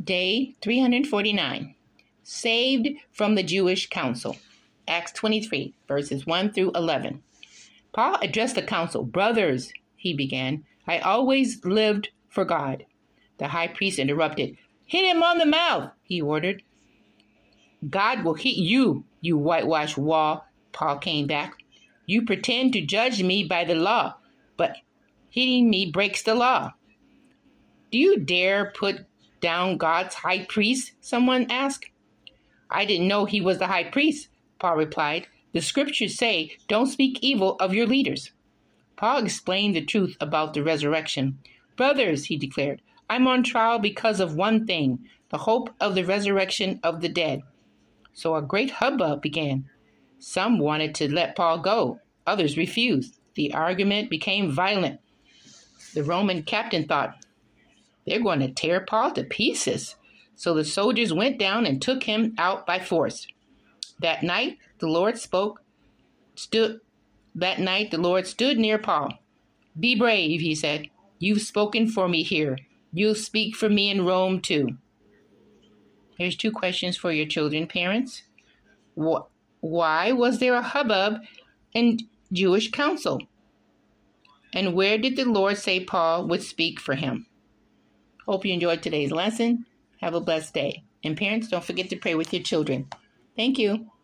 Day 349. Saved from the Jewish Council. Acts 23, verses 1 through 11. Paul addressed the council. "Brothers," he began, "I always lived for God." The high priest interrupted. "Hit him on the mouth," he ordered. "God will hit you, you whitewashed wall," Paul came back. "You pretend to judge me by the law, but hitting me breaks the law." "Do you dare put down God's high priest?" someone asked. "I didn't know he was the high priest," Paul replied. "The scriptures say, don't speak evil of your leaders." Paul explained the truth about the resurrection. "Brothers," he declared, "I'm on trial because of one thing, the hope of the resurrection of the dead." So a great hubbub began. Some wanted to let Paul go. Others refused. The argument became violent. The Roman captain thought, they're going to tear Paul to pieces. So the soldiers went down and took him out by force. That night, the Lord stood near Paul. "Be brave," he said. "You've spoken for me here. You'll speak for me in Rome too." Here's 2 questions for your children, parents. Why was there a hubbub in Jewish council? And where did the Lord say Paul would speak for him? Hope you enjoyed today's lesson. Have a blessed day. And parents, don't forget to pray with your children. Thank you.